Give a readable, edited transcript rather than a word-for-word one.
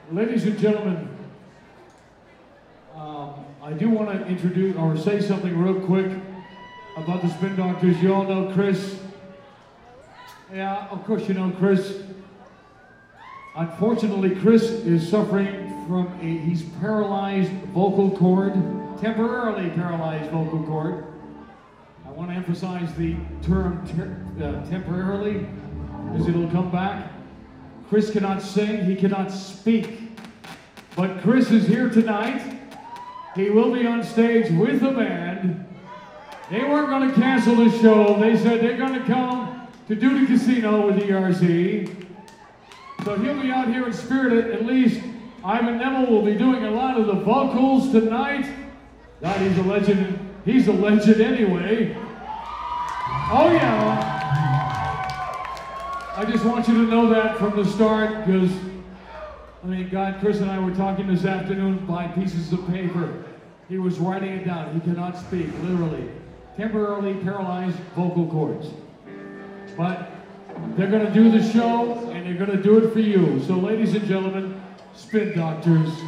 Ladies and gentlemen, I do want to introduce or say something real quick about the Spin Doctors. You all know Chris. Yeah, of course you know Chris. Unfortunately, Chris is suffering from he's paralyzed vocal cord, temporarily paralyzed vocal cord. I want to emphasize the term temporarily, because it'll come back. Chris cannot sing, he cannot speak. But Chris is here tonight. He will be on stage with the band. They weren't going to cancel the show. They said they're going to come to do the casino with ERC. So he'll be out here in spirit. At least Ivan Neville will be doing a lot of the vocals tonight. God, he's a legend. He's a legend anyway. Oh yeah. I just want you to know that from the start, because, I mean, God, Chris and I were talking this afternoon by pieces of paper. He was writing it down. He cannot speak, literally. Temporarily paralyzed vocal cords. But they're going to do the show, and they're going to do it for you. So, ladies and gentlemen, Spin Doctors.